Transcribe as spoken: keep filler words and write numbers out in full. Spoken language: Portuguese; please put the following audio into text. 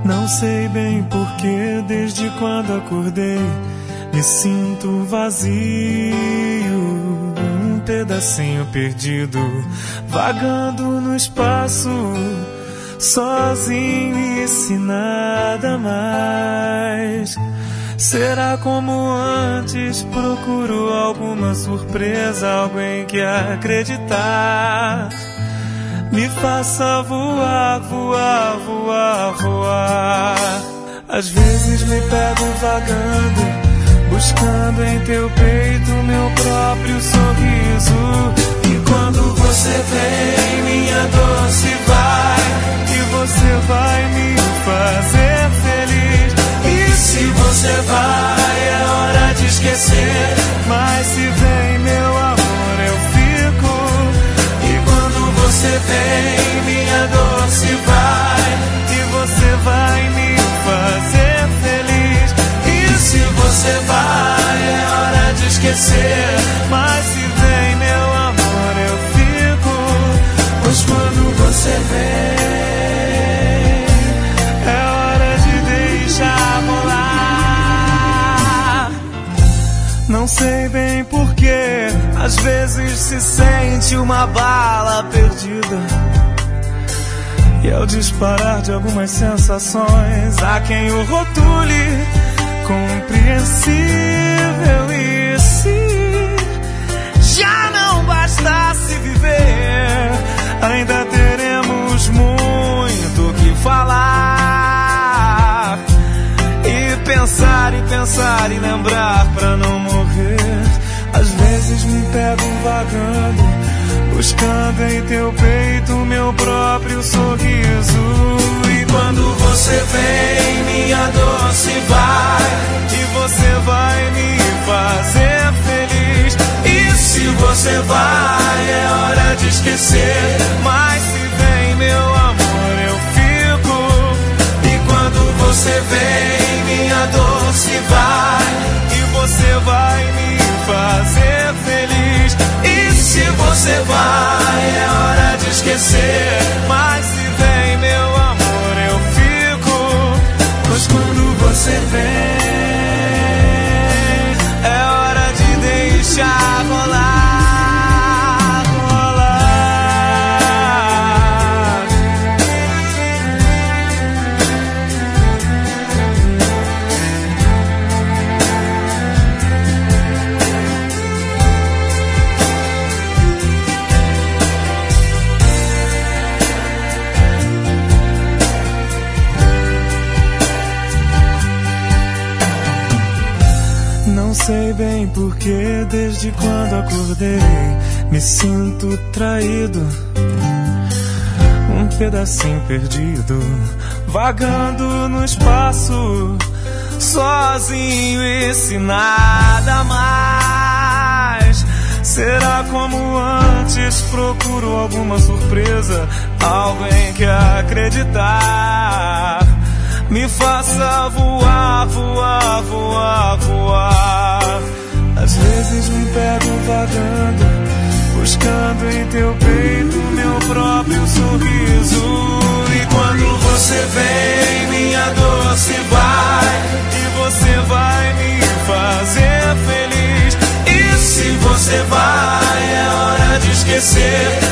Não sei bem porquê, desde quando acordei, me sinto vazio, um pedacinho perdido, vagando no espaço, sozinho e sem nada mais. Será como antes? Procuro alguma surpresa, algo em que acreditar. Me faça voar, voar, voar, voar. Às vezes me pego vagando, buscando em teu peito meu próprio sorriso. E quando você vem, minha dor se vai, e você vai me fazer feliz. E se você vai, é hora de esquecer, mas se vem, meu amor, eu fico. E quando você vem, minha dor se vai, e você vai me fazer feliz. E se você vai, é hora de esquecer, mas se vem, meu amor, eu fico. Pois quando você vem, é hora de deixar rolar. Não sei bem porquê, às vezes se sente uma bala perdida, e ao disparar de algumas sensações, há quem o rotule compreensível. E se já não bastasse viver, ainda teremos muito que falar, e pensar e pensar e lembrar pra não morrer. Às vezes me pego vagando, buscando em teu peito meu próprio sorriso. E quando você vem, minha dor se vai, e você vai me fazer feliz. E se você vai, é hora de esquecer, mas se vem, meu amor, eu fico. E quando você vem, minha dor se vai, e você vai me fazer feliz. E se você vai, é hora de esquecer, mas se vem, meu amor, eu fico. Pois quando você vem, é hora de deixar rolar, rolar. Não sei bem porquê, desde quando acordei, me sinto traído, um pedacinho perdido, vagando no espaço, sozinho e sem nada mais. Será como antes? Procuro alguma surpresa, algo em que acreditar. Me faça voar, voar, voar, voar. Às vezes me pego vagando, buscando em teu peito meu próprio sorriso. E quando você vem, minha dor se vai, e você vai me fazer feliz. E se você vai, é hora de esquecer,